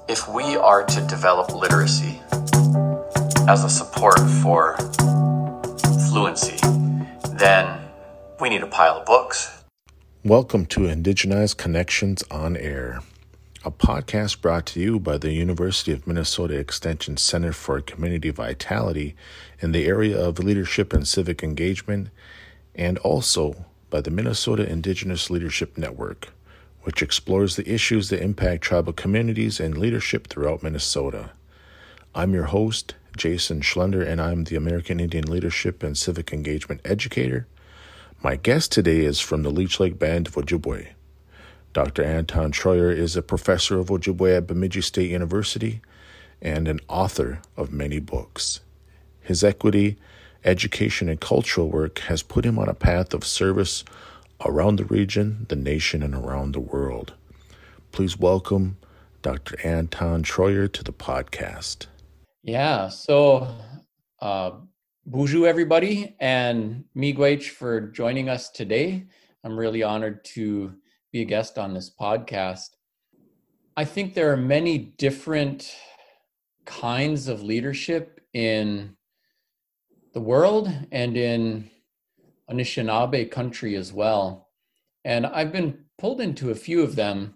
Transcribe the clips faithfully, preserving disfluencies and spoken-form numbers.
If we are to develop literacy as a support for fluency, then we need a pile of books. Welcome to Indigenized Connections on Air, a podcast brought to you by the University of Minnesota Extension Center for Community Vitality in the area of leadership and civic engagement, and also by the Minnesota Indigenous Leadership Network, which explores the issues that impact tribal communities and leadership throughout Minnesota. I'm your host, Jason Schlender, and I'm the American Indian Leadership and Civic Engagement Educator. My guest today is from the Leech Lake Band of Ojibwe. Doctor Anton Troyer is a professor of Ojibwe at Bemidji State University and an author of many books. His equity, education, and cultural work has put him on a path of service around the region, the nation, and around the world. Please welcome Doctor Anton Troyer to the podcast. Yeah, so uh, bonjour everybody, and miigwech for joining us today. I'm really honored to be a guest on this podcast. I think there are many different kinds of leadership in the world and in Anishinaabe country as well. And I've been pulled into a few of them,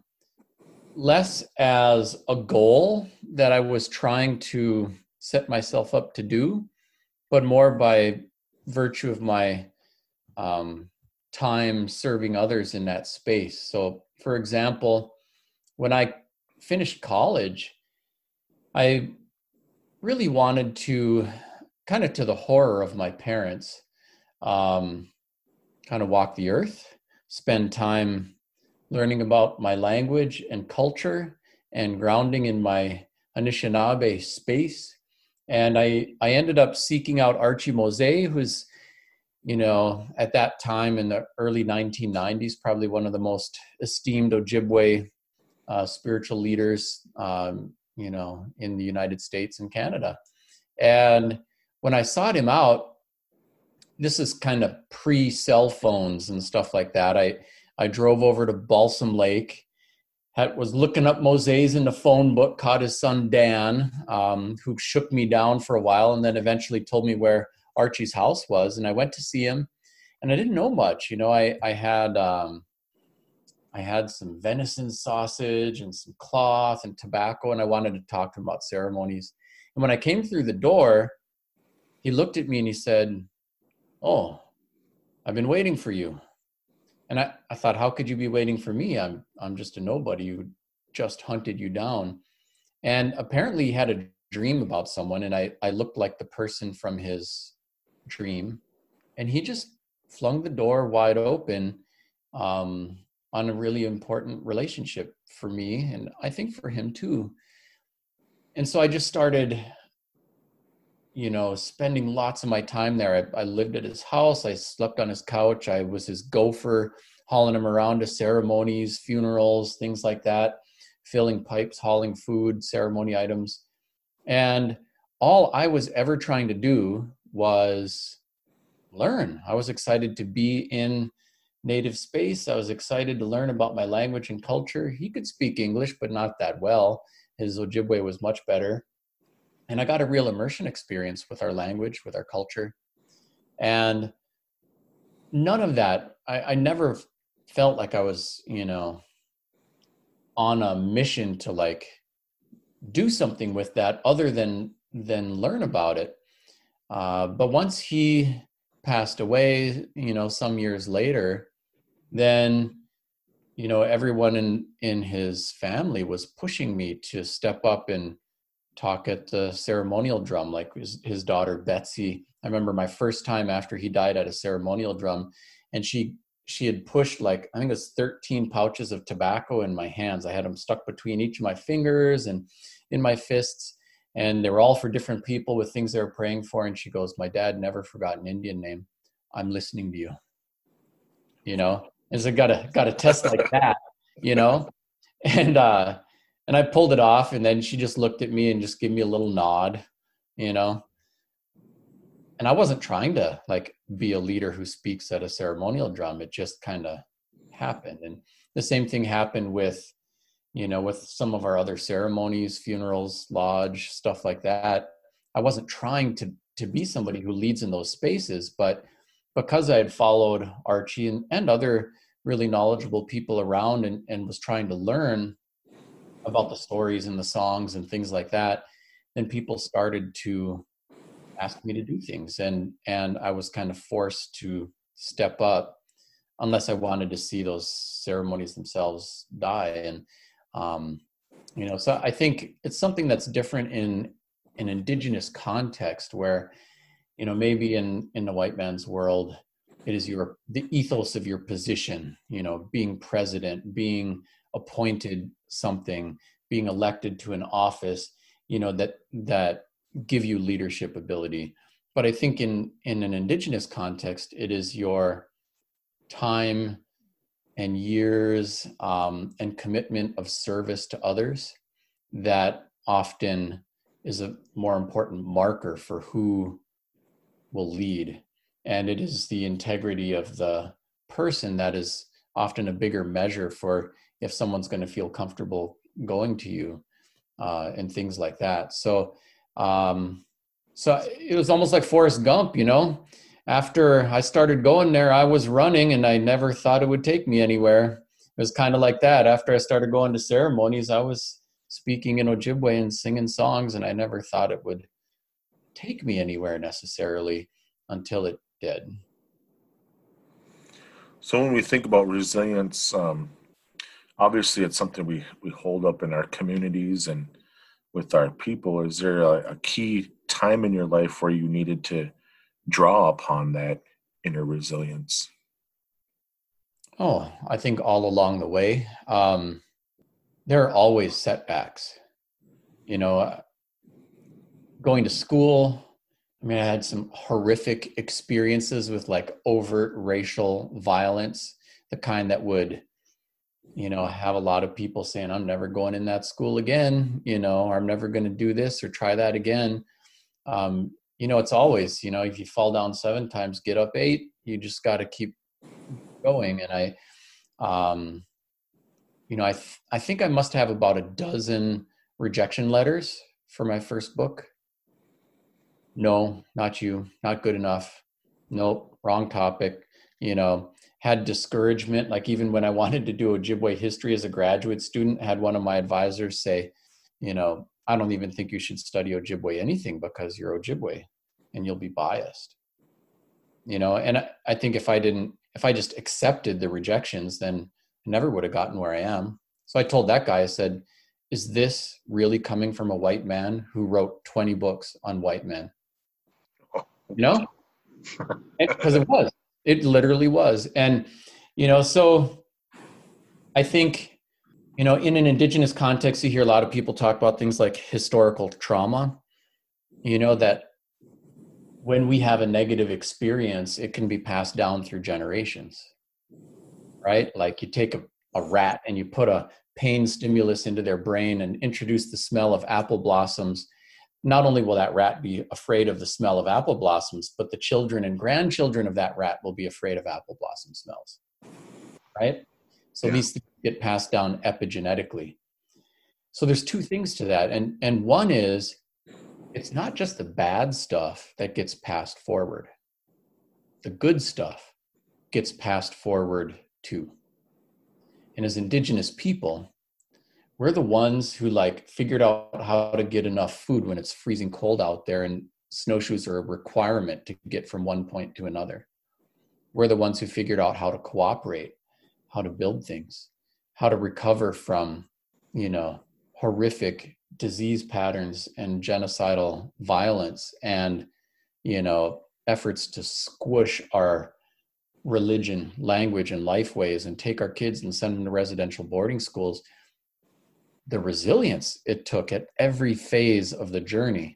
less as a goal that I was trying to set myself up to do, but more by virtue of my um, time serving others in that space. So for example, when I finished college, I really wanted to, kind of to the horror of my parents, um, kind of walk the earth, spend time learning about my language and culture and grounding in my Anishinaabe space. And I, I ended up seeking out Archie Mose, who's, you know, at that time in the early nineteen nineties, probably one of the most esteemed Ojibwe uh, spiritual leaders, um, you know, in the United States and Canada. And when I sought him out, this is kind of pre-cell phones and stuff like that. I, I drove over to Balsam Lake, had, was looking up Moses in the phone book, caught his son Dan, um, who shook me down for a while and then eventually told me where Archie's house was. And I went to see him, and I didn't know much. You know, I, I had um, I had some venison sausage and some cloth and tobacco, and I wanted to talk to him about ceremonies. And when I came through the door, he looked at me and he said, "Oh, I've been waiting for you." And I, I thought, how could you be waiting for me? I'm I'm just a nobody who just hunted you down. And apparently he had a dream about someone, and I, I looked like the person from his dream. And he just flung the door wide open um, on a really important relationship for me, and I think for him too. And so I just started, you know, spending lots of my time there. I, I lived at his house. I slept on his couch. I was his gopher, hauling him around to ceremonies, funerals, things like that, filling pipes, hauling food, ceremony items. And all I was ever trying to do was learn. I was excited to be in native space. I was excited to learn about my language and culture. He could speak English, but not that well. His Ojibwe was much better. And I got a real immersion experience with our language, with our culture. And none of that, I, I never felt like I was, you know, on a mission to like do something with that other than, than learn about it. Uh, but once he passed away, you know, some years later, then, you know, everyone in, in his family was pushing me to step up and talk at the ceremonial drum, like his, his daughter Betsy. I remember my first time after he died at a ceremonial drum, and she she had pushed like, I think it was thirteen pouches of tobacco in my hands. I had them stuck between each of my fingers and in my fists, and they were all for different people with things they were praying for. And she goes, "My dad never forgot an Indian name. I'm listening to you." You know, and so got a got a test like that, you know, and uh and I pulled it off, and then she just looked at me and just gave me a little nod, you know. And I wasn't trying to like be a leader who speaks at a ceremonial drum. It just kind of happened. And the same thing happened with, you know, with some of our other ceremonies, funerals, lodge, stuff like that. I wasn't trying to to be somebody who leads in those spaces, but because I had followed Archie and, and other really knowledgeable people around and, and was trying to learn about the stories and the songs and things like that, then people started to ask me to do things. And, and I was kind of forced to step up unless I wanted to see those ceremonies themselves die. And, um, you know, so I think it's something that's different in an indigenous context where, you know, maybe in, in the white man's world, it is your, the ethos of your position, you know, being president, being appointed something, being elected to an office, you know, that, that give you leadership ability. But I think in, in an indigenous context, it is your time and years um, and commitment of service to others that often is a more important marker for who will lead. And it is the integrity of the person that is often a bigger measure for if someone's going to feel comfortable going to you uh, and things like that. So, um, so it was almost like Forrest Gump, you know, after I started going there, I was running and I never thought it would take me anywhere. It was kind of like that. After I started going to ceremonies, I was speaking in Ojibwe and singing songs, and I never thought it would take me anywhere necessarily until it did. So when we think about resilience, um, obviously it's something we, we hold up in our communities and with our people. Is there a, a key time in your life where you needed to draw upon that inner resilience? Oh, I think all along the way. Um, there are always setbacks. You know, going to school, I mean, I had some horrific experiences with like overt racial violence, the kind that would, you know, have a lot of people saying, I'm never going in that school again, you know, or I'm never going to do this or try that again. Um, you know, it's always, you know, if you fall down seven times, get up eight. You just got to keep going. And I, um, you know, I, th- I think I must have about a dozen rejection letters for my first book. No, not you, not good enough. Nope, wrong topic. You know, had discouragement. Like even when I wanted to do Ojibwe history as a graduate student, had one of my advisors say, you know, I don't even think you should study Ojibwe anything because you're Ojibwe and you'll be biased. You know, and I, I think if I didn't, if I just accepted the rejections, then I never would have gotten where I am. So I told that guy, I said, is this really coming from a white man who wrote twenty books on white men? You know, because it was, it literally was. And, you know, so I think, you know, in an indigenous context, you hear a lot of people talk about things like historical trauma, you know, that when we have a negative experience, it can be passed down through generations, right? Like you take a, a rat and you put a pain stimulus into their brain and introduce the smell of apple blossoms. Not only will that rat be afraid of the smell of apple blossoms, but the children and grandchildren of that rat will be afraid of apple blossom smells, right? So yeah. These things get passed down epigenetically. So there's two things to that. And, and one is, it's not just the bad stuff that gets passed forward. The good stuff gets passed forward too. And as Indigenous people, we're the ones who like figured out how to get enough food when it's freezing cold out there and snowshoes are a requirement to get from one point to another. We're the ones who figured out how to cooperate, how to build things, how to recover from, you know, horrific disease patterns and genocidal violence and, you know, efforts to squish our religion, language, and life ways and take our kids and send them to residential boarding schools. The resilience it took at every phase of the journey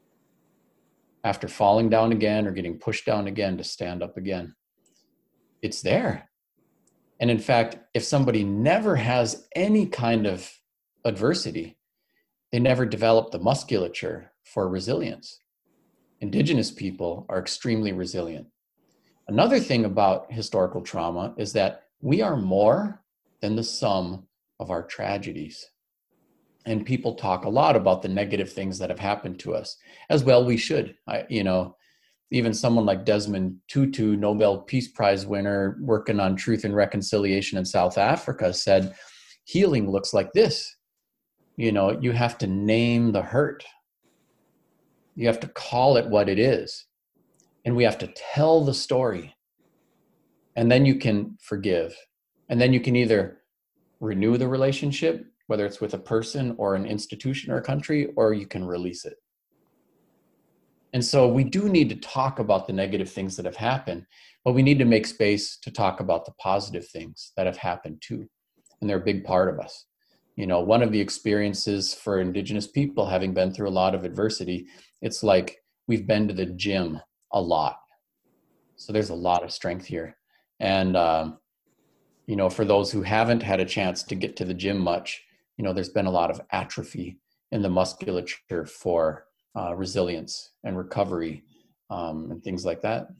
after falling down again or getting pushed down again to stand up again. It's there. And in fact, if somebody never has any kind of adversity, they never develop the musculature for resilience. Indigenous people are extremely resilient. Another thing about historical trauma is that we are more than the sum of our tragedies. And people talk a lot about the negative things that have happened to us. As well we should. I, you know, even someone like Desmond Tutu, Nobel Peace Prize winner, working on truth and reconciliation in South Africa, said, healing looks like this. You know, you have to name the hurt. You have to call it what it is. And we have to tell the story. And then you can forgive. And then you can either renew the relationship, whether it's with a person or an institution or a country, or you can release it. And so we do need to talk about the negative things that have happened, but we need to make space to talk about the positive things that have happened too. And they're a big part of us. You know, one of the experiences for Indigenous people, having been through a lot of adversity, it's like we've been to the gym a lot. So there's a lot of strength here. And, um, you know, for those who haven't had a chance to get to the gym much, you know, there's been a lot of atrophy in the musculature for uh, resilience and recovery um, and things like that.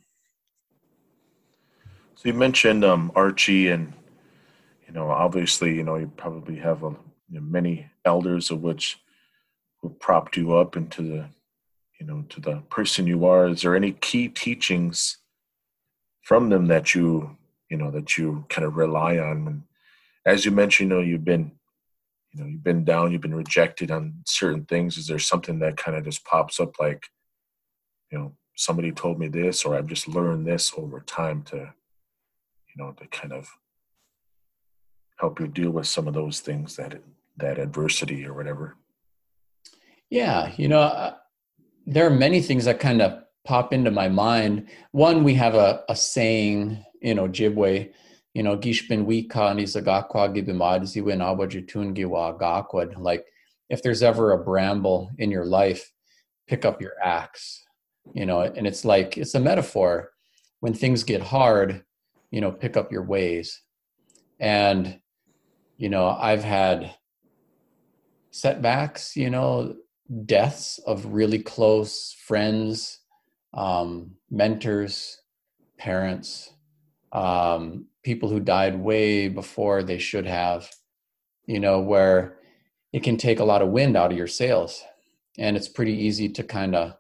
So you mentioned um, Archie, and, you know, obviously, you know, you probably have a, you know, many elders of which who propped you up into the, you know, to the person you are. Is there any key teachings from them that you, you know, that you kind of rely on? And as you mentioned, you know, you've been, you know, you've been down, you've been rejected on certain things. Is there something that kind of just pops up like, you know, somebody told me this, or I've just learned this over time to, you know, to kind of help you deal with some of those things, that, that adversity or whatever? Yeah. You know, uh, there are many things that kind of pop into my mind. One, we have a, a saying in Ojibwe, you know, Gishbin wika ni zagakwa gibimad ziwe nawajutungi wa gakwad. Like, if there's ever a bramble in your life, pick up your axe, you know, and it's like, it's a metaphor. When things get hard, you know, pick up your ways. And, you know, I've had setbacks, you know, deaths of really close friends, um, mentors, parents, um, people who died way before they should have, you know, where it can take a lot of wind out of your sails. And it's pretty easy to kind of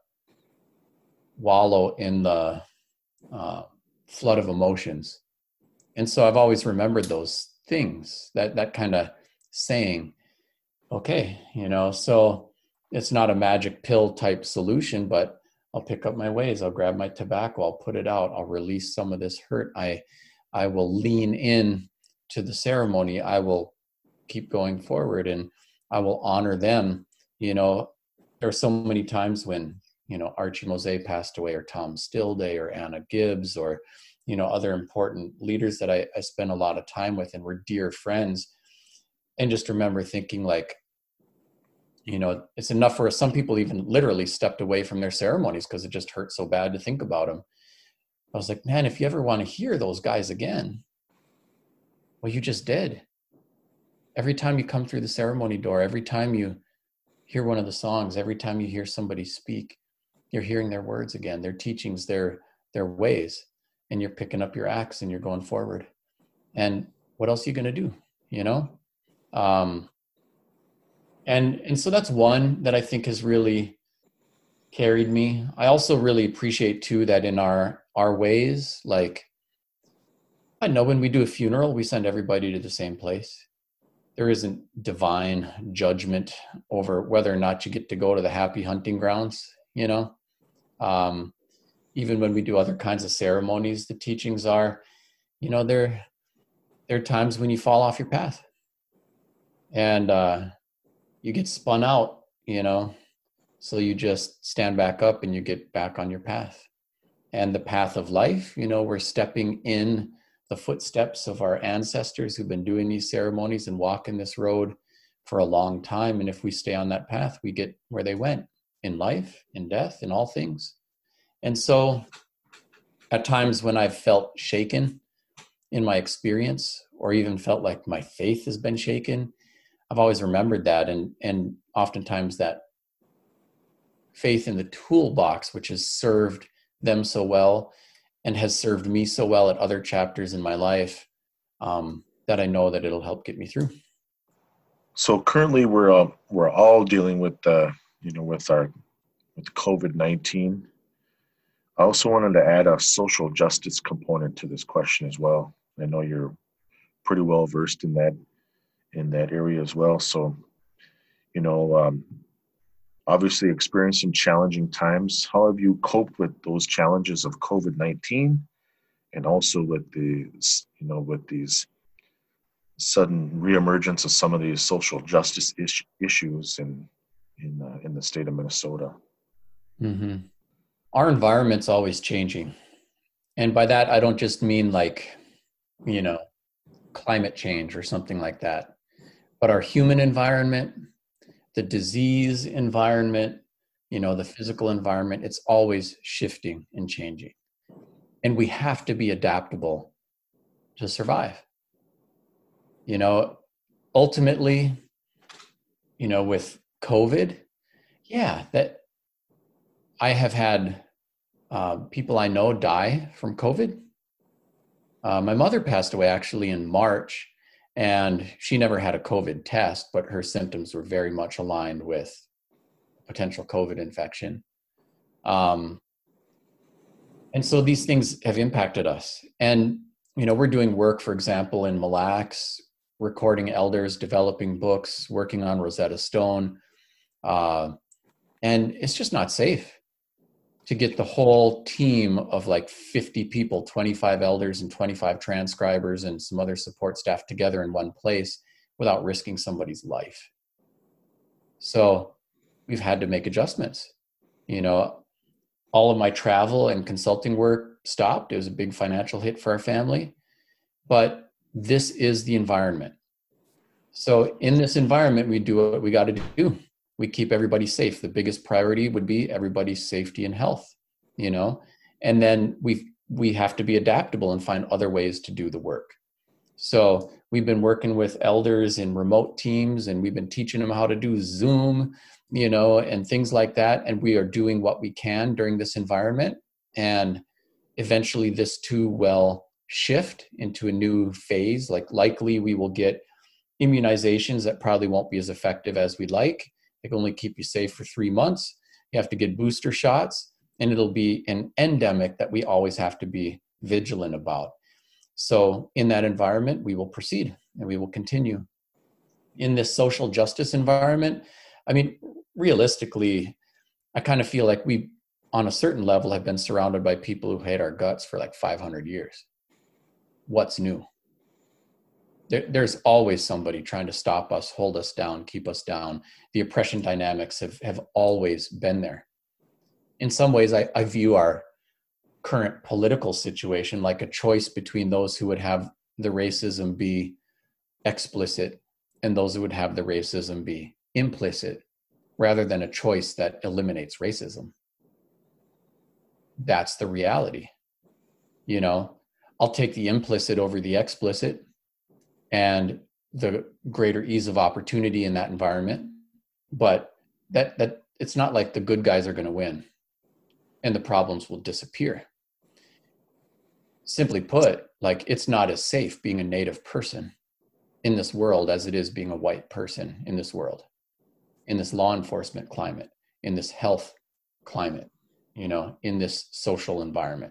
wallow in the uh, flood of emotions. And so I've always remembered those things, that, that kind of saying, okay, you know, so it's not a magic pill type solution, but I'll pick up my ways. I'll grab my tobacco. I'll put it out. I'll release some of this hurt. I, I will lean in to the ceremony. I will keep going forward, and I will honor them. You know, there are so many times when, you know, Archie Mose passed away, or Tom Stillday, or Anna Gibbs, or, you know, other important leaders that I, I spent a lot of time with and were dear friends. And just remember thinking, like, you know, it's enough for some people even literally stepped away from their ceremonies because it just hurt so bad to think about them. I was like, man, if you ever want to hear those guys again, well, you just did. Every time you come through the ceremony door, every time you hear one of the songs, every time you hear somebody speak, you're hearing their words again, their teachings, their, their ways, and you're picking up your axe and you're going forward. And what else are you going to do? You know? Um, And and so that's one that I think has really carried me. I also really appreciate too that in our our ways, like, I know when we do a funeral, we send everybody to the same place. There isn't divine judgment over whether or not you get to go to the happy hunting grounds, you know. Um, even when we do other kinds of ceremonies, the teachings are, you know, there, there are times when you fall off your path. And uh you get spun out, you know, so you just stand back up and you get back on your path. And the path of life, you know, we're stepping in the footsteps of our ancestors who've been doing these ceremonies and walking this road for a long time. And if we stay on that path, we get where they went in life, in death, in all things. And so at times when I've felt shaken in my experience, or even felt like my faith has been shaken, I've always remembered that, and and oftentimes that faith in the toolbox, which has served them so well and has served me so well at other chapters in my life, um, that I know that it'll help get me through. So currently, we're uh, we're all dealing with uh, you know with our with COVID nineteen. I also wanted to add a social justice component to this question as well. I know you're pretty well versed in that in that area as well. So you know, um, obviously experiencing challenging times. How have you coped with those challenges of COVID nineteen, and also with the you know with these sudden reemergence of some of these social justice is- issues in in uh, in the state of Minnesota? Mm-hmm. Our environment's always changing. And by that, I don't just mean like, you know, climate change or something like that, but our human environment, the disease environment, you know, the physical environment, it's always shifting and changing. And we have to be adaptable to survive. You know, ultimately, you know, with COVID, yeah, that I have had uh, people I know die from COVID. Uh, my mother passed away actually in March, and she never had a COVID test, but her symptoms were very much aligned with potential COVID infection. Um, and so these things have impacted us. And, you know, we're doing work, for example, in Mille Lacs, recording elders, developing books, working on Rosetta Stone. Uh, and it's just not safe to get the whole team of like fifty people, twenty-five elders and twenty-five transcribers and some other support staff together in one place without risking somebody's life. So we've had to make adjustments. You know, all of my travel and consulting work stopped. It was a big financial hit for our family, but this is the environment. So in this environment, we do what we got to do. We keep everybody safe. The biggest priority would be everybody's safety and health, you know, and then we we have to be adaptable and find other ways to do the work. So we've been working with elders in remote teams, and we've been teaching them how to do Zoom, you know, and things like that. And we are doing what we can during this environment. And eventually this too will shift into a new phase. Like likely we will get immunizations that probably won't be as effective as we'd like. They can only keep you safe for three months. You have to get booster shots, and it'll be an endemic that we always have to be vigilant about. So in that environment, we will proceed and we will continue. In this social justice environment, I mean, realistically, I kind of feel like we, on a certain level, have been surrounded by people who hate our guts for like five hundred years. What's new? There, there's always somebody trying to stop us, hold us down, keep us down. The oppression dynamics have, have always been there. In some ways, I, I view our current political situation like a choice between those who would have the racism be explicit and those who would have the racism be implicit, rather than a choice that eliminates racism. That's the reality. You know, I'll take the implicit over the explicit, and the greater ease of opportunity in that environment. But that that it's not like the good guys are going to win and the problems will disappear. Simply put, like it's not as safe being a Native person in this world as it is being a white person in this world, in this law enforcement climate, in this health climate, you know, in this social environment.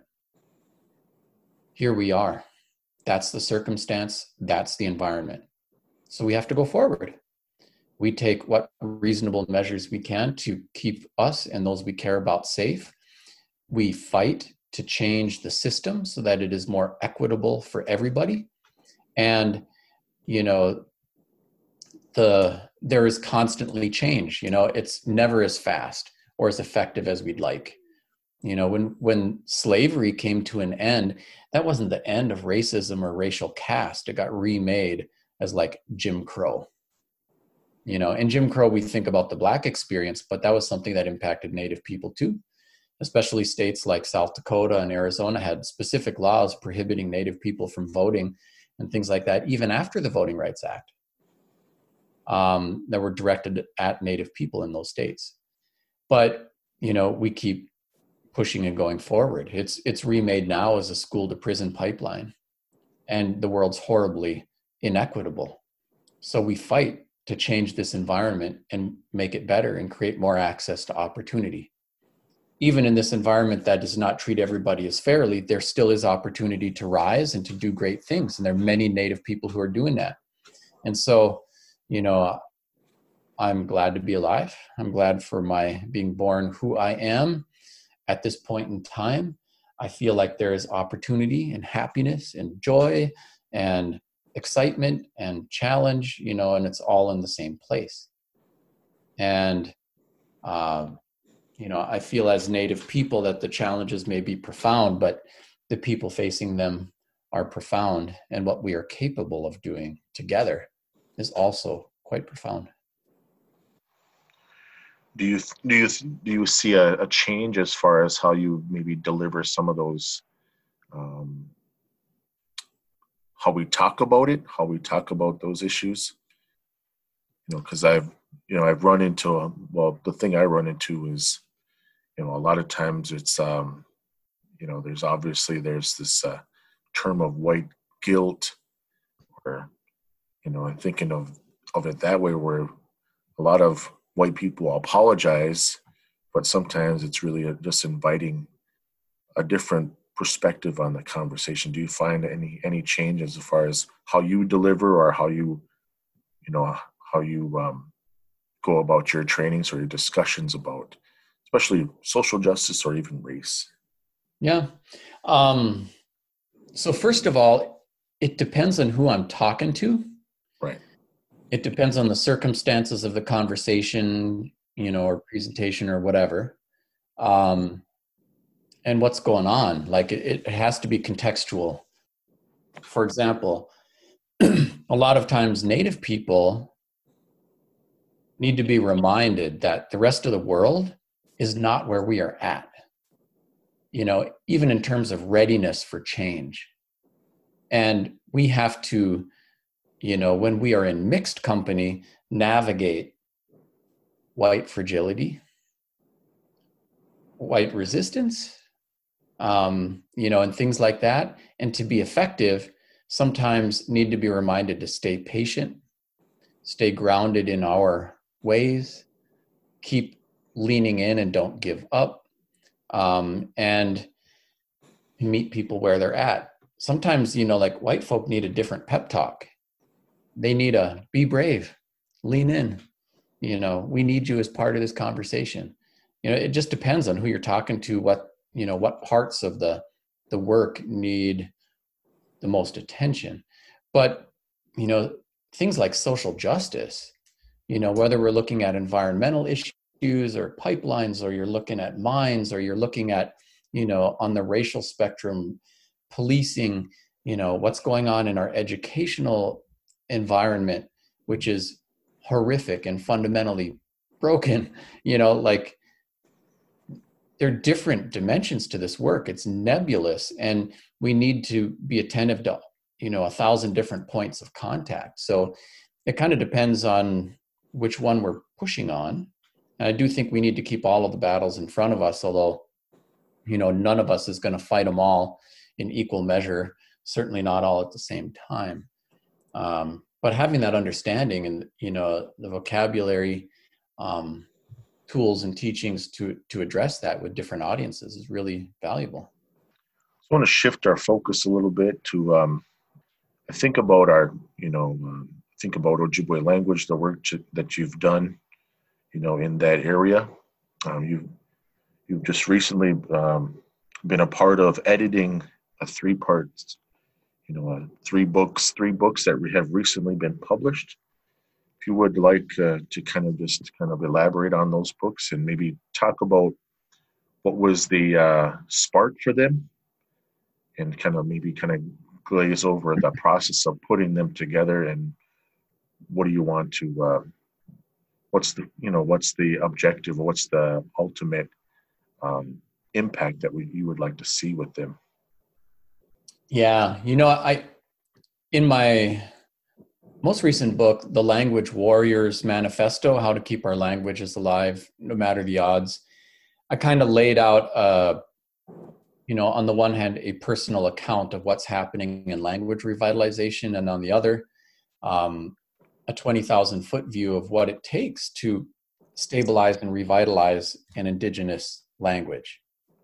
Here we are. That's the circumstance. That's the environment. So we have to go forward. We take what reasonable measures we can to keep us and those we care about safe. We fight to change the system so that it is more equitable for everybody. And, you know, the there is constantly change. You know, it's never as fast or as effective as we'd like. You know, when when slavery came to an end, that wasn't the end of racism or racial caste. It got remade as like Jim Crow. You know, in Jim Crow, we think about the Black experience, but that was something that impacted Native people too. Especially states like South Dakota and Arizona had specific laws prohibiting Native people from voting and things like that, even after the Voting Rights Act, um, that were directed at Native people in those states. But, you know, we keep pushing and going forward. It's it's remade now as a school to prison pipeline, and the world's horribly inequitable. So we fight to change this environment and make it better and create more access to opportunity. Even in this environment that does not treat everybody as fairly, there still is opportunity to rise and to do great things. And there are many Native people who are doing that. And so, you know, I'm glad to be alive. I'm glad for my being born who I am at this point in time. I feel like there is opportunity and happiness and joy and excitement and challenge, you know, and it's all in the same place. And, um, you know, I feel as Native people that the challenges may be profound, but the people facing them are profound. And what we are capable of doing together is also quite profound. Do you do you do you see a, a change as far as how you maybe deliver some of those, um, how we talk about it, how we talk about those issues? You know, because I've you know I've run into a, well, the thing I run into is, you know, a lot of times it's um, you know, there's obviously there's this uh, term of white guilt, or you know, I'm thinking of of it that way, where a lot of white people apologize, but sometimes it's really just inviting a different perspective on the conversation. Do you find any any changes as far as how you deliver, or how you, you know, how you um, go about your trainings or your discussions about, especially social justice or even race? Yeah. Um, so first of all, it depends on who I'm talking to. Right. It depends on the circumstances of the conversation, you know, or presentation or whatever, um, and what's going on. Like it, it has to be contextual. For example, a lot of times Native people need to be reminded that the rest of the world is not where we are at, you know, even in terms of readiness for change. And we have to, you know, when we are in mixed company, navigate white fragility, white resistance, um, you know, and things like that. And to be effective, sometimes need to be reminded to stay patient, stay grounded in our ways, keep leaning in and don't give up, um, and meet people where they're at. Sometimes, you know, like white folk need a different pep talk. They need a be brave, lean in, you know, we need you as part of this conversation. You know, it just depends on who you're talking to, what, you know, what parts of the, the work need the most attention. But, you know, things like social justice, you know, whether we're looking at environmental issues or pipelines, or you're looking at mines, or you're looking at, you know, on the racial spectrum, policing, you know, what's going on in our educational environment, which is horrific and fundamentally broken, you know, like there are different dimensions to this work. It's nebulous, and we need to be attentive to, you know, a thousand different points of contact. So it kind of depends on which one we're pushing on. And I do think we need to keep all of the battles in front of us, although, you know, none of us is going to fight them all in equal measure, certainly not all at the same time. Um, but having that understanding and, you know, the vocabulary, um, tools and teachings to, to address that with different audiences is really valuable. I want to shift our focus a little bit to, um, I think about our, you know, um, think about Ojibwe language, the work that you've done, you know, in that area. Um, you've, you've just recently um, been a part of editing a three-part, you know, uh, three books, three books that have recently been published. If you would like uh, to kind of just kind of elaborate on those books and maybe talk about what was the uh, spark for them, and kind of maybe kind of glaze over the process of putting them together, and what do you want to, uh, what's the, you know, what's the objective, what's the ultimate um, impact that we, you would like to see with them? Yeah, you know, I, in my most recent book, The Language Warriors Manifesto, How to Keep Our Languages Alive No Matter the Odds, I kind of laid out, uh, you know, on the one hand, a personal account of what's happening in language revitalization, and on the other, um, a twenty thousand foot view of what it takes to stabilize and revitalize an indigenous language.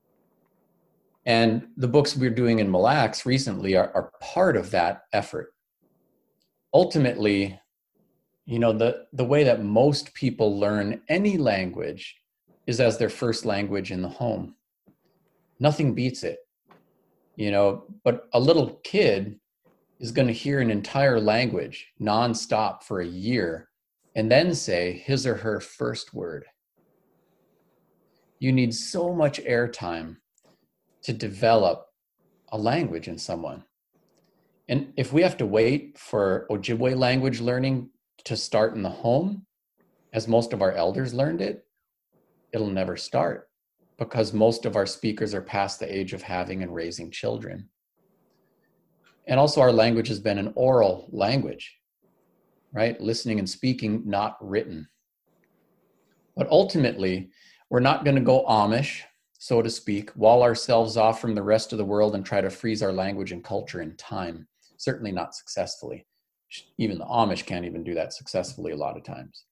And the books we're doing in Mille Lacs recently are, are part of that effort. Ultimately, you know, the, the way that most people learn any language is as their first language in the home. Nothing beats it, you know, but a little kid is going to hear an entire language nonstop for a year and then say his or her first word. You need so much airtime to develop a language in someone. And if we have to wait for Ojibwe language learning to start in the home, as most of our elders learned it, it'll never start because most of our speakers are past the age of having and raising children. And also our language has been an oral language, right? Listening and speaking, not written. But ultimately, we're not going to go Amish, so to speak, wall ourselves off from the rest of the world and try to freeze our language and culture in time. Certainly not successfully. Even the Amish can't even do that successfully a lot of times.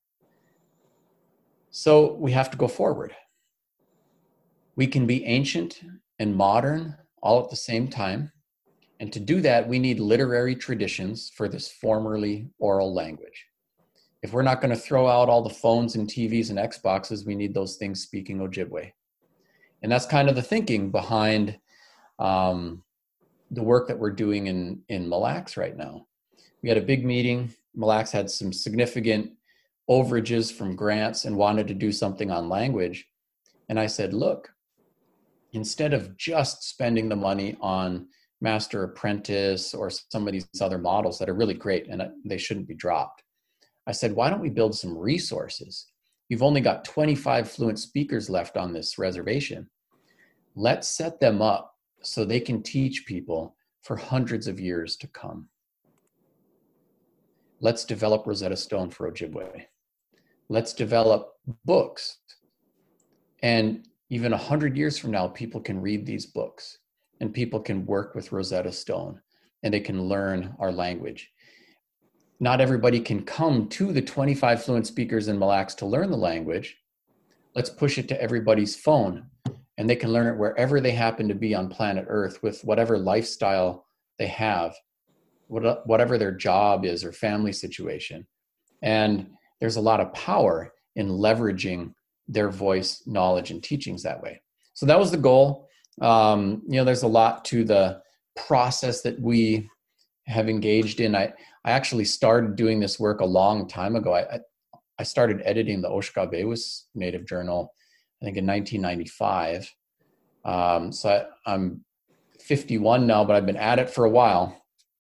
So we have to go forward. We can be ancient and modern all at the same time. And to do that, we need literary traditions for this formerly oral language. If we're not going to throw out all the phones and T Vs and Xboxes, we need those things speaking Ojibwe. And that's kind of the thinking behind um, the work that we're doing in, in Mille Lacs right now. We had a big meeting. Mille Lacs had some significant overages from grants and wanted to do something on language. And I said, look, instead of just spending the money on Master Apprentice or some of these other models that are really great and they shouldn't be dropped, I said, why don't we build some resources? You've only got twenty-five fluent speakers left on this reservation. Let's set them up so they can teach people for hundreds of years to come. Let's develop Rosetta Stone for Ojibwe. Let's develop books. And even a hundred years from now, people can read these books and people can work with Rosetta Stone and they can learn our language. Not everybody can come to the twenty-five fluent speakers in Mille Lacs to learn the language. Let's push it to everybody's phone and they can learn it wherever they happen to be on planet Earth with whatever lifestyle they have, whatever their job is or family situation. And there's a lot of power in leveraging their voice, knowledge, and teachings that way. So that was the goal. Um, you know, there's a lot to the process that we have engaged in. I, I actually started doing this work a long time ago. I, I, I started editing the Oshkosh Native Journal, I think in nineteen ninety-five. Um, so I, I'm fifty-one now, but I've been at it for a while.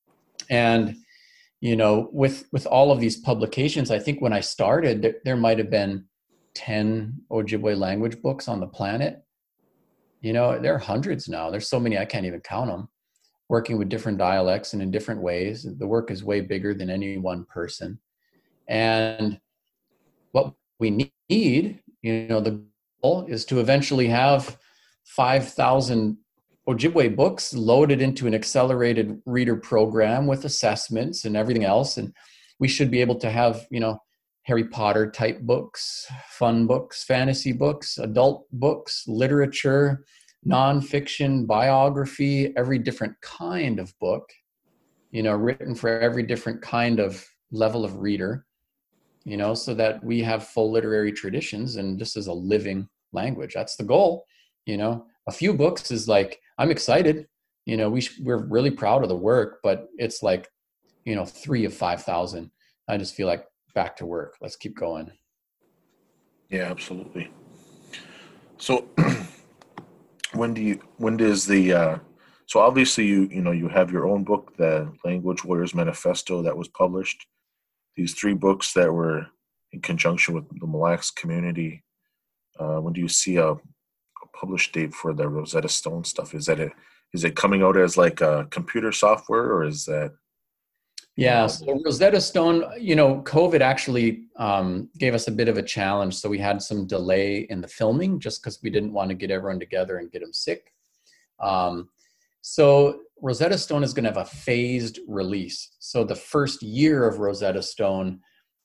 And, you know, with, with all of these publications, I think when I started, there, there might have been ten Ojibwe language books on the planet. You know, there are hundreds now. There's so many, I can't even count them, working with different dialects and in different ways. The work is way bigger than any one person. And what we need, you know, the goal is to eventually have five thousand Ojibwe books loaded into an accelerated reader program with assessments and everything else. And we should be able to have, you know, Harry Potter type books, fun books, fantasy books, adult books, literature, nonfiction, biography, every different kind of book, you know, written for every different kind of level of reader, you know, so that we have full literary traditions and this is a living language. That's the goal. You know, a few books is like, I'm excited, you know, we sh- we're really proud of the work, but it's like, you know, three of five thousand. I just feel like back to work. Let's keep going. Yeah, absolutely. So when do you, when does the, uh, so obviously you, you know, you have your own book, the Language Warriors Manifesto that was published, these three books that were in conjunction with the Mille Lacs community. Uh, when do you see a, a published date for the Rosetta Stone stuff? Is that it, is it coming out as like a computer software or is that? Yeah, so Rosetta Stone, you know, COVID actually um, gave us a bit of a challenge. So we had some delay in the filming just because we didn't want to get everyone together and get them sick. Um, so Rosetta Stone is going to have a phased release. So the first year of Rosetta Stone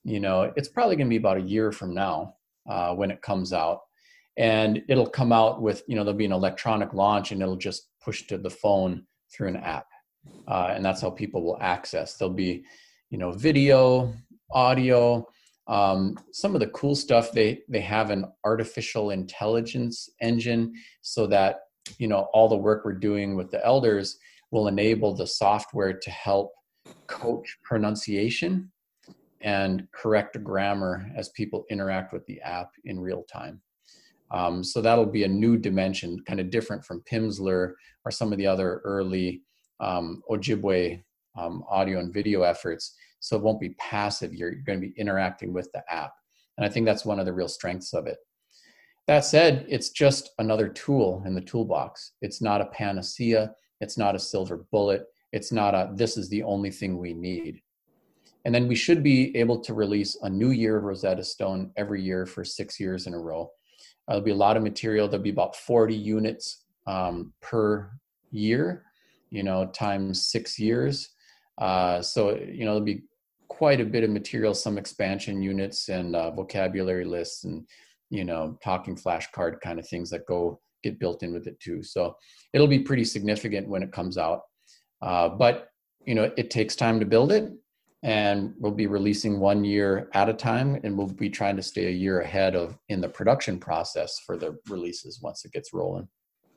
you know, it's probably going to be about a year from now uh, when it comes out. And it'll come out with, you know, there'll be an electronic launch and it'll just push to the phone through an app. Uh, and that's how people will access. There'll be, you know, video, audio, um, some of the cool stuff. They, they have an artificial intelligence engine so that, you know, all the work we're doing with the elders will enable the software to help coach pronunciation and correct grammar as people interact with the app in real time. Um, so that'll be a new dimension, kind of different from Pimsleur or some of the other early um, Ojibwe um, audio and video efforts. So it won't be passive. You're, you're going to be interacting with the app. And I think that's one of the real strengths of it. That said, it's just another tool in the toolbox. It's not a panacea. It's not a silver bullet. It's not a, this is the only thing we need. And then we should be able to release a new year of Rosetta Stone every year for six years in a row. Uh, there'll be a lot of material. There'll be about forty units um, per year, you know, times six years. Uh, so, you know, there'll be quite a bit of material, some expansion units and uh, vocabulary lists and, you know, talking flashcard kind of things that go get built in with it too. So it'll be pretty significant when it comes out. Uh, but, you know, it takes time to build it. And we'll be releasing one year at a time, and we'll be trying to stay a year ahead of in the production process for the releases once it gets rolling.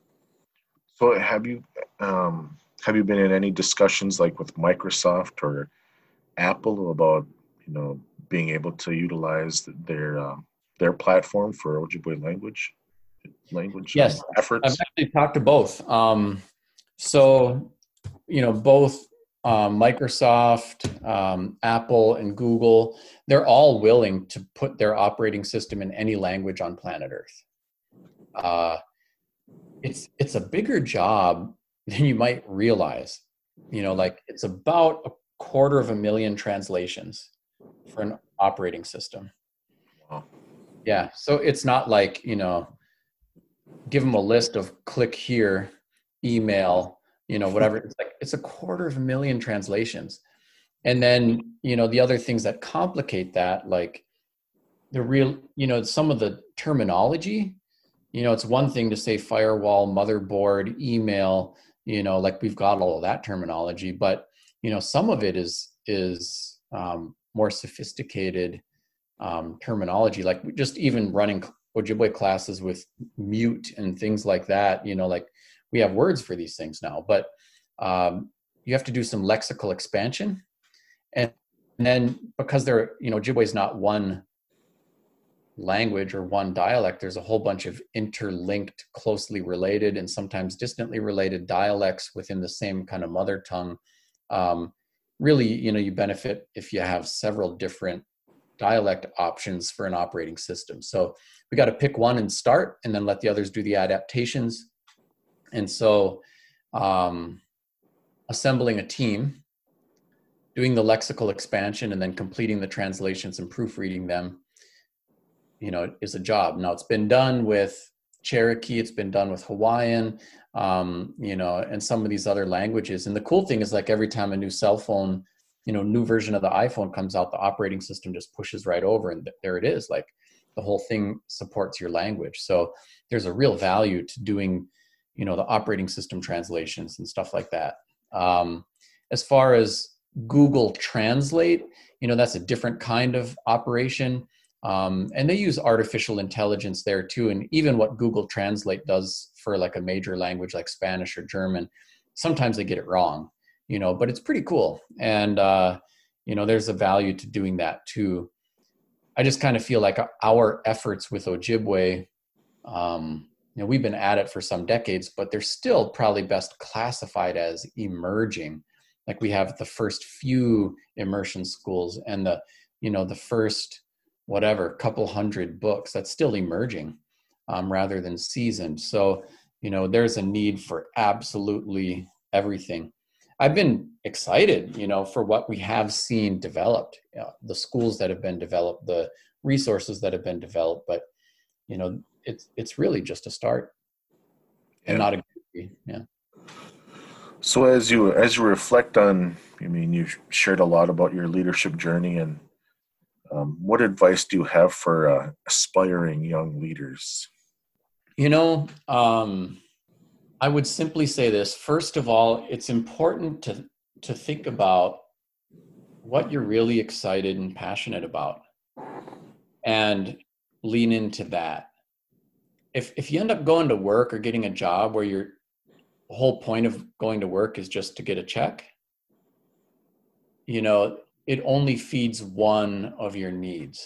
So have you um, have you been in any discussions like with Microsoft or Apple about, you know, being able to utilize their um, their platform for Ojibwe language language yes, efforts? I've actually talked to both. Um, so, you know, both. Um, Microsoft, um, Apple, and Google, they're all willing to put their operating system in any language on planet Earth. Uh, it's it's a bigger job than you might realize. You know, like it's about a quarter of a million translations for an operating system. Wow. Yeah, so it's not like, you know, give them a list of click here, email, you know, whatever. It's like, it's a quarter of a million translations. And then, you know, the other things that complicate that, like the real, you know, some of the terminology, you know, it's one thing to say firewall, motherboard, email, you know, like we've got all of that terminology, but, you know, some of it is, is um, more sophisticated um, terminology, like just even running Ojibwe classes with mute and things like that, you know, like, we have words for these things now, but um, you have to do some lexical expansion. And, and then because they're, you know, Ojibwe is not one language or one dialect, there's a whole bunch of interlinked, closely related and sometimes distantly related dialects within the same kind of mother tongue. Um, really, you know, you benefit if you have several different dialect options for an operating system. So we got to pick one and start and then let the others do the adaptations. And so um, assembling a team, doing the lexical expansion, and then completing the translations and proofreading them, you know, is a job. Now it's been done with Cherokee, it's been done with Hawaiian, um, you know, and some of these other languages. And the cool thing is like every time a new cell phone, you know, new version of the iPhone comes out, the operating system just pushes right over and there it is. Like the whole thing supports your language. So there's a real value to doing, you know, the operating system translations and stuff like that. Um, as far as Google Translate, you know, that's a different kind of operation. Um, and they use artificial intelligence there too. And even what Google Translate does for like a major language like Spanish or German, sometimes they get it wrong, you know, but it's pretty cool. And, uh, you know, there's a value to doing that too. I just kind of feel like our efforts with Ojibwe, um, you know, we've been at it for some decades, but they're still probably best classified as emerging. Like we have the first few immersion schools and the, you know, the first, whatever, couple hundred books, that's still emerging um, rather than seasoned. So, you know, there's a need for absolutely everything. I've been excited, you know, for what we have seen developed, you know, the schools that have been developed, the resources that have been developed, but, you know, it's it's really just a start and yeah. not a yeah. So as you as you reflect on, I mean, you've shared a lot about your leadership journey and Um, what advice do you have for uh, aspiring young leaders? You know, um, I would simply say this. First of all, it's important to to think about what you're really excited and passionate about and lean into that. If if you end up going to work or getting a job where your whole point of going to work is just to get a check, you know, it only feeds one of your needs.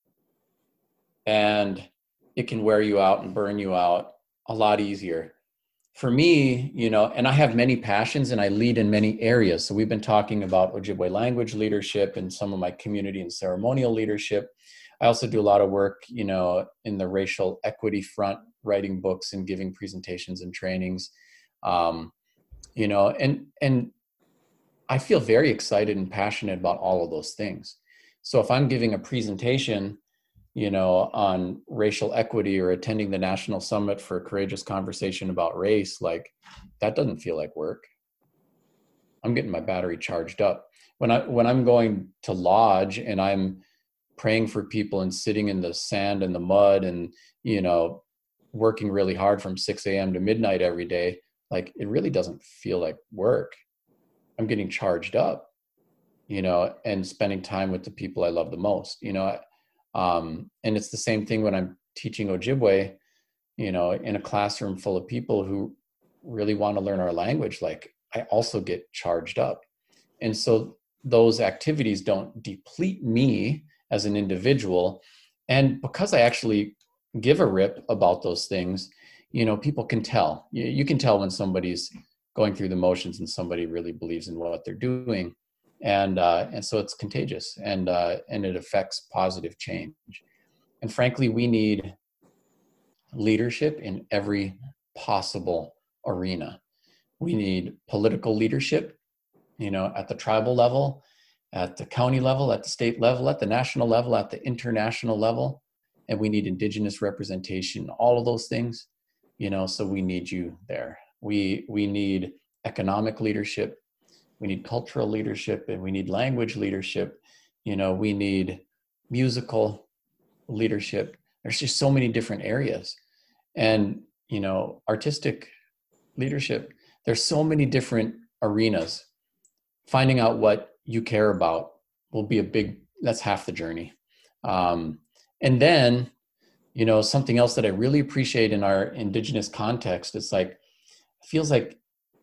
And it can wear you out and burn you out a lot easier. For me, you know, and I have many passions and I lead in many areas. So we've been talking about Ojibwe language leadership and some of my community and ceremonial leadership. I also do a lot of work, you know, in the racial equity front, writing books and giving presentations and trainings. Um, you know, and and I feel very excited and passionate about all of those things. So if I'm giving a presentation, you know, on racial equity or attending the National Summit for a Courageous Conversation about Race, like that doesn't feel like work. I'm getting my battery charged up. When I when I'm going to lodge and I'm praying for people and sitting in the sand and the mud and, you know, working really hard from six a.m. to midnight every day, like it really doesn't feel like work. I'm getting charged up, you know, and spending time with the people I love the most, you know. Um, and it's the same thing when I'm teaching Ojibwe, you know, in a classroom full of people who really want to learn our language. Like I also get charged up. And so those activities don't deplete me as an individual. And because I actually give a rip about those things, you know, people can tell. You, you can tell when somebody's going through the motions and somebody really believes in what they're doing. And uh, and so it's contagious, and uh, and it affects positive change. And frankly, we need leadership in every possible arena. We need political leadership, you know, at the tribal level, at the county level, at the state level, at the national level, at the international level. And we need Indigenous representation, all of those things, you know, so we need you there. We we need economic leadership. We need cultural leadership, and we need language leadership. You know, we need musical leadership. There's just so many different areas. And, you know, artistic leadership, there's so many different arenas. Finding out what you care about will be a big, that's half the journey. Um, and then, you know, something else that I really appreciate in our Indigenous context is like, it feels like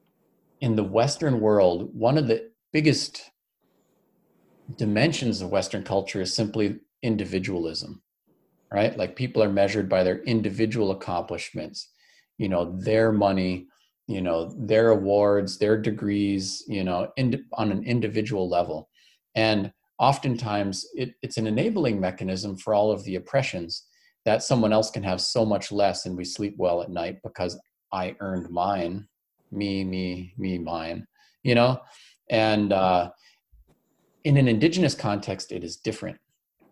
in the Western world, one of the biggest dimensions of Western culture is simply individualism, right? Like people are measured by their individual accomplishments, you know, their money, you know, their awards, their degrees, you know, in, on an individual level. And oftentimes it, it's an enabling mechanism for all of the oppressions that someone else can have so much less and we sleep well at night because I earned mine. me, me, me, mine, you know? And uh, in an Indigenous context, it is different.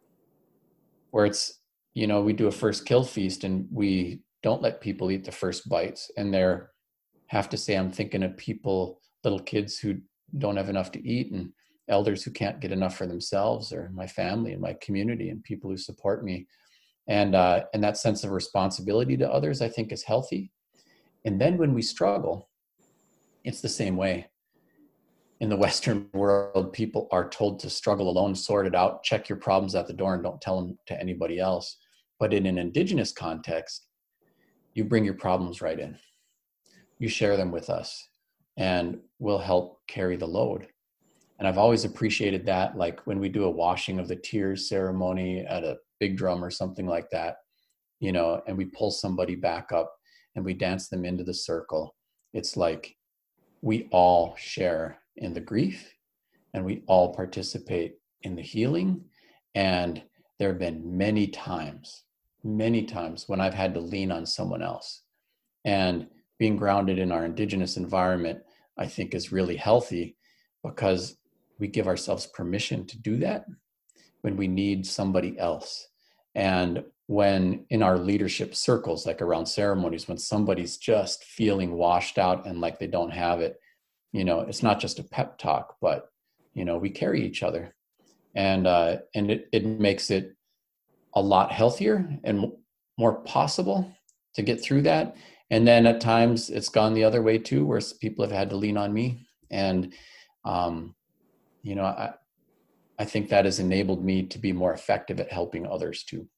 Where it's, you know, we do a first kill feast and we don't let people eat the first bites. And they're, have to say, I'm thinking of people, little kids who don't have enough to eat and elders who can't get enough for themselves, or my family and my community and people who support me. And, uh, and that sense of responsibility to others, I think, is healthy. And then when we struggle, it's the same way. In the Western world, people are told to struggle alone, sort it out, check your problems at the door, and don't tell them to anybody else. But in an Indigenous context, you bring your problems right in. You share them with us, and we'll help carry the load. And I've always appreciated that, like when we do a washing of the tears ceremony at a big drum or something like that, you know, and we pull somebody back up and we dance them into the circle. It's like, we all share in the grief and we all participate in the healing. And there have been many times, many times when I've had to lean on someone else. And being grounded in our Indigenous environment, I think, is really healthy because we give ourselves permission to do that when we need somebody else. And when in our leadership circles, like around ceremonies, when somebody's just feeling washed out and like they don't have it, you know, it's not just a pep talk, but, you know, we carry each other. And uh, and it, it makes it a lot healthier and more possible to get through that. And then at times it's gone the other way too, where people have had to lean on me. And, um, you know, I, I think that has enabled me to be more effective at helping others too.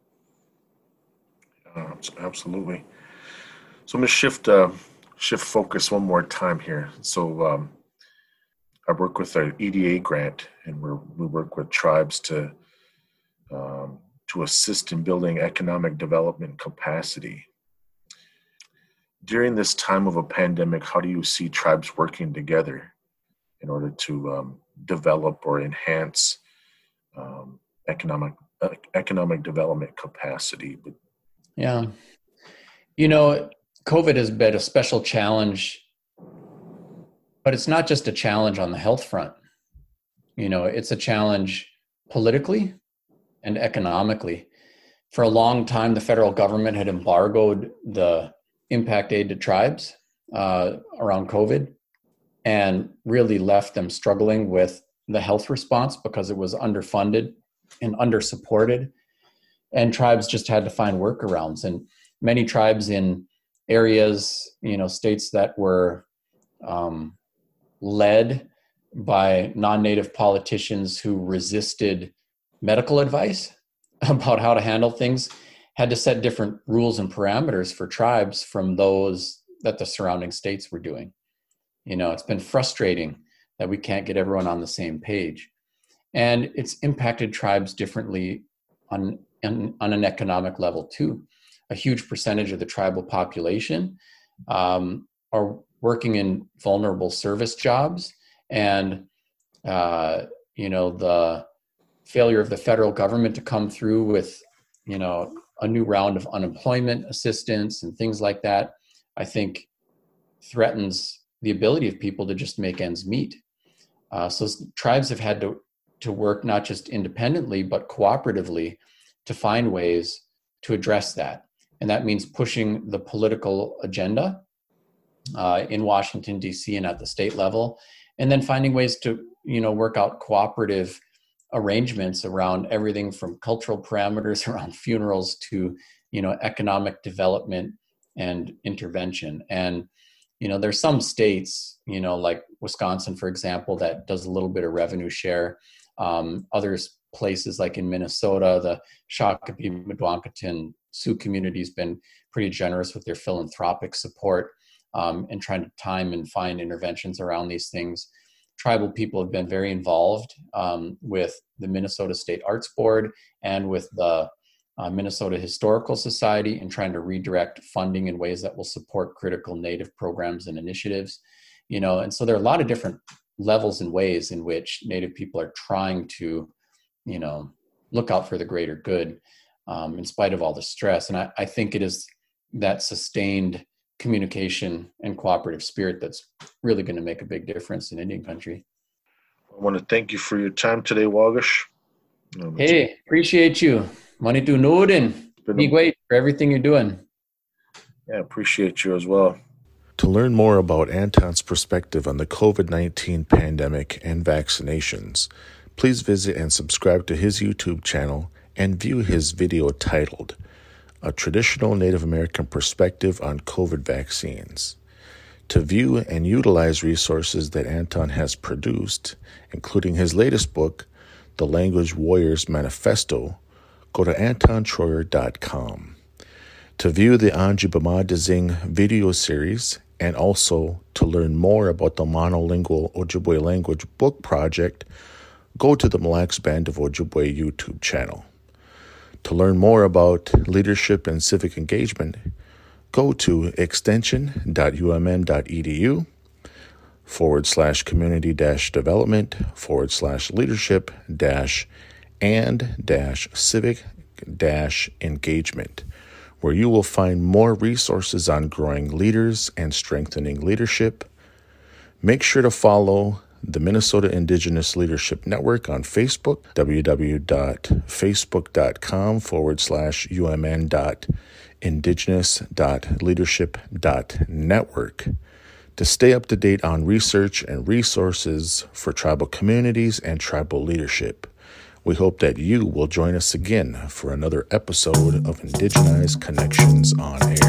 Uh, absolutely. So I'm going to shift, uh, shift focus one more time here. So um, I work with our E D A grant, and we're, we work with tribes to um, to assist in building economic development capacity. During this time of a pandemic, how do you see tribes working together in order to um, develop or enhance um, economic uh, economic development capacity? Yeah. You know, COVID has been a special challenge, but it's not just a challenge on the health front. You know, it's a challenge politically and economically. For a long time, the federal government had embargoed the impact aid to tribes uh, around COVID and really left them struggling with the health response because it was underfunded and undersupported. And tribes just had to find workarounds. And many tribes in areas, you know, states that were um, led by non-native politicians who resisted medical advice about how to handle things had to set different rules and parameters for tribes from those that the surrounding states were doing. You know, it's been frustrating that we can't get everyone on the same page. And it's impacted tribes differently on, on, on an economic level too. A huge percentage of the tribal population um, are working in vulnerable service jobs, and uh, you know, the failure of the federal government to come through with, you know, a new round of unemployment assistance and things like that, I think threatens the ability of people to just make ends meet. Uh, so tribes have had to, to work not just independently, but cooperatively to find ways to address that. And that means pushing the political agenda uh, in Washington, D C and at the state level, and then finding ways to, you know, work out cooperative arrangements around everything from cultural parameters around funerals to, you know, economic development and intervention. And, you know, there's some states, you know, like Wisconsin, for example, that does a little bit of revenue share. Um, others places like in Minnesota, the Shakopee, Mdewakanton, Sioux community has been pretty generous with their philanthropic support um, and trying to time and find interventions around these things. Tribal people have been very involved um, with the Minnesota State Arts Board and with the uh, Minnesota Historical Society in trying to redirect funding in ways that will support critical Native programs and initiatives. You know, and so there are a lot of different levels and ways in which Native people are trying to, you know, look out for the greater good um, in spite of all the stress. And I, I think it is that sustained communication and cooperative spirit that's really going to make a big difference in Indian country. I want to thank you for your time today, Wagish. Um, hey, appreciate you. Manitu Nudin. Miigwech for everything you're doing. Yeah, appreciate you as well. To learn more about Anton's perspective on the COVID nineteen pandemic and vaccinations, please visit and subscribe to his YouTube channel and view his video titled A Traditional Native American Perspective on COVID Vaccines. To view and utilize resources that Anton has produced, including his latest book, The Language Warriors Manifesto, go to anton troyer dot com. To view the Anji Bamadizing video series and also to learn more about the monolingual Ojibwe language book project, go to the Mille Lacs Band of Ojibwe YouTube channel. To learn more about leadership and civic engagement, go to extension.umn.edu forward slash community dash development forward slash leadership dash and dash civic dash engagement, where you will find more resources on growing leaders and strengthening leadership. Make sure to follow the Minnesota Indigenous Leadership Network on Facebook, www.facebook.com forward slash umn.indigenous.leadership.network to stay up to date on research and resources for tribal communities and tribal leadership. We hope that you will join us again for another episode of Indigenized Connections on Air.